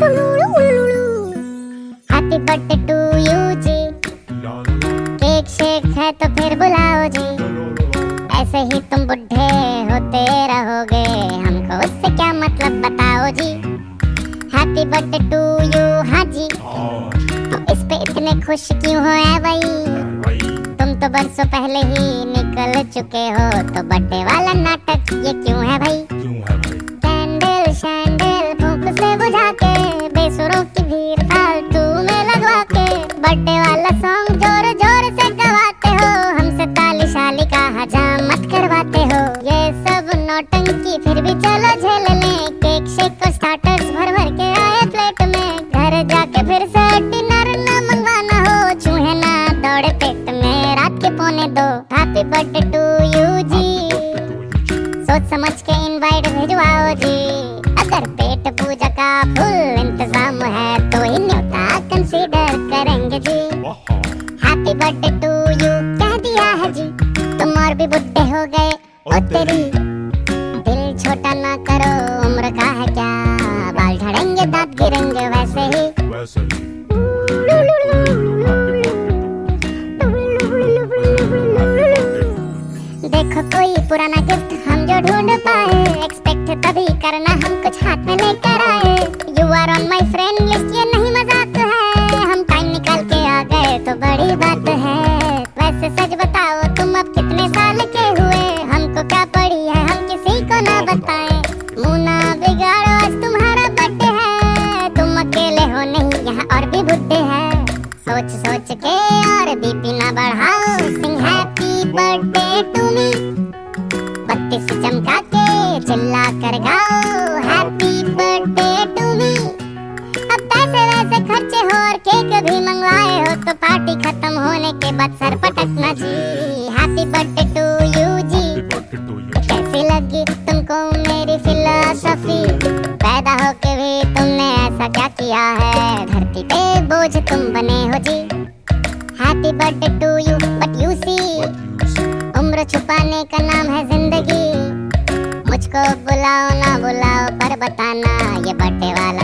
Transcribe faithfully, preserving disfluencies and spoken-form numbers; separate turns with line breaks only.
Happy birthday to you जी, cake शेक है तो फिर बुलाओ जी। ऐसे ही तुम बुढ़े होते रहोगे, हमको उससे क्या मतलब बताओ जी। हैप्पी बर्थडे टू यू, हाँ जी। तो इस पे इतने खुश क्यों हो ऐ भाई, तुम तो बरसों पहले ही निकल चुके हो, तो बर्थडे वाला नाटक ये क्यों है भाई। कैंडल शैंडल फूंक से बुझा के, बेसुरों की भीड़ फालतू में लगवा के, बर्थडे वाला सॉन्ग जोर जोर से गवाते हो, हमसे ताली शाली का हजामत करवाते हो। ये सब नौटंकी फिर भी चलो झेल लें, केक शेक को स्टार्टर्स भर भर के आए प्लेट में, घर जाके फिर से डिनर ना मंगवाना हो, चूहे ना दौड़े पेट में रात के पौने दो। हैप्पी बर्थडे टू यू जी, सोच समझ के इनवाइट भिजवाओ जी। अगर पेट पूजा का फुल इंतजाम है तो ही न्योता कंसीडर करेंगे जी। हैप्पी बर्थडे टू यू कह दिया है जी, तुम और भी बुढ़े हो गए ओ तेरी। दिल छोटा ना करो, उम्र का है क्या, बाल झड़ेंगे दांत गिरेंगे वैसे ही। देखो कोई पुराना गिफ्ट हम जो ढूंढ पाए, एक्सपेक्ट तभी करना हम कुछ हाथ में लेकर आए। You are on my friend list, ये नहीं मजाक है, हम टाइम निकाल के आ गए तो बड़ी बात है। वैसे सच बताओ तुम अब कितने साल के हुए, हमको क्या पड़ी है हम किसी को ना बताएं। मुंह ना बिगाड़ो आज तुम्हारा बर्थडे है, तुम अकेले हो नहीं यहाँ और भी बुड्ढे हैं। सोच सोच के और बीपी ना बढ़ाओ, sing happy birthday to me, बत्ती से चमका के चिल्ला कर गाओ हैप्पी बर्थडे टू मी। अब पैसे वैसे खर्चे हो और केक भी मंगवाए हो, तो पार्टी खत्म होने के बाद सर पटकना जी। हैप्पी बर्थडे टू यू जी, कैसी लगी तुमको मेरी फिलॉसफी, पैदा होके भी तुमने ऐसा क्या किया है, धरती पे बोझ तुम बने हो जी। Happy birthday to you but you see, उम्र छुपाने का नाम है जिंदगी। मुझको बुलाओ ना बुलाओ पर बताना, ये बर्थडे वाला